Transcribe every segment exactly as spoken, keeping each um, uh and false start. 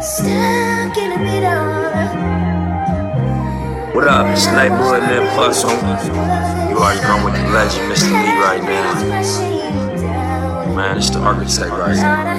Stuck in the middle. What up? It's Nightboy and then Plus on. You already know with the legend, Mister Lee, right now. Man, it's the architect right now.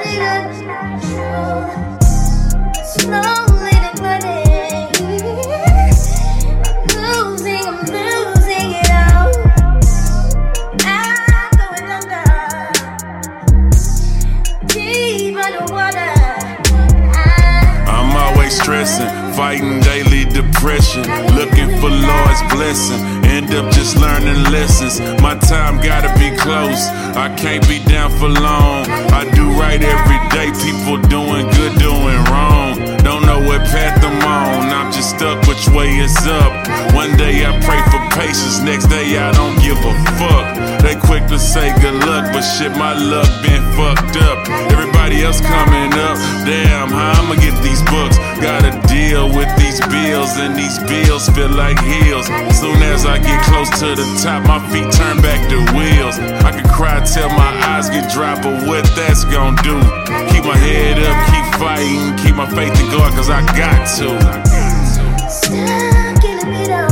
Stressing, fighting daily depression, looking for Lord's blessing, end up just learning lessons. My time gotta be close, I can't be down for long. I do right every day, people doing good, doing wrong. Don't know what path I'm on, I'm just stuck which way it's up. One day I pray for patience, next day I don't give a fuck. They quick to say good luck, but shit, my luck been fucked up. Everybody else coming up, damn, how I'ma get these books? Gotta deal with these bills, and these bills feel like hills. Soon as I get close to the top, my feet turn back to wheels. I can cry till my eyes get dry, but what that's gonna do? Keep my head up, keep fighting, keep my faith in God, cause I got to. Stuck in the middle,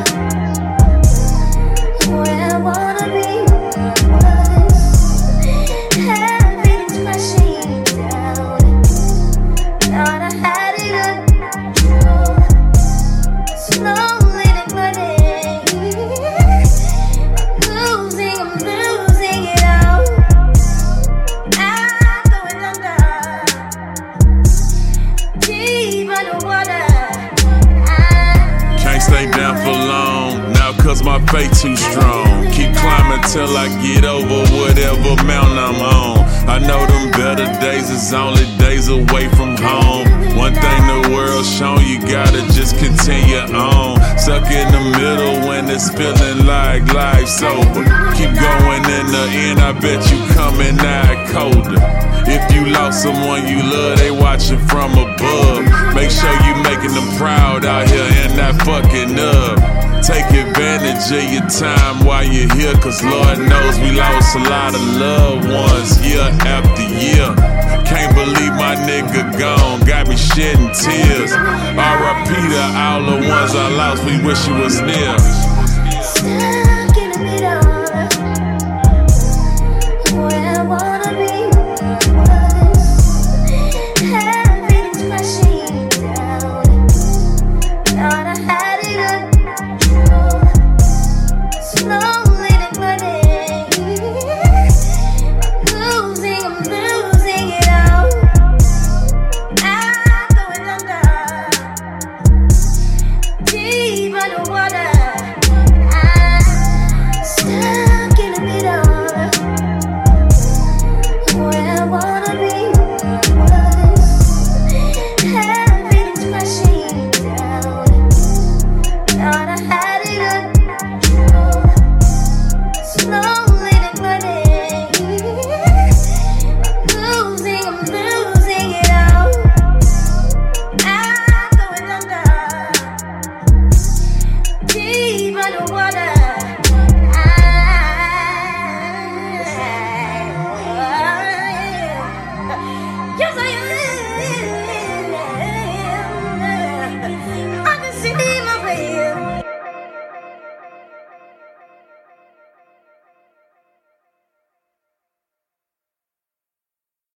where I wanna be was having my shame down. Thought I had it under control, slowly declining. I'm losing, I'm losing it all. I'm going under, deep underwater. Stay down for long, now cause my faith too strong. Keep climbing till I get over whatever mountain I'm on. I know them better days is only days away from home. One thing the world's shown, you gotta just continue on. Stuck in the middle when it's feeling like life's over. Keep going in the end, I bet you coming out colder. If you lost someone you love, they watching from above. Make sure you making them proud out here and not fucking up. Take advantage of your time while you're here, cause Lord knows we lost a lot of loved ones year after year. Can't believe my nigga gone, got me shedding tears. R I P to all the ones I lost, we wish you was near.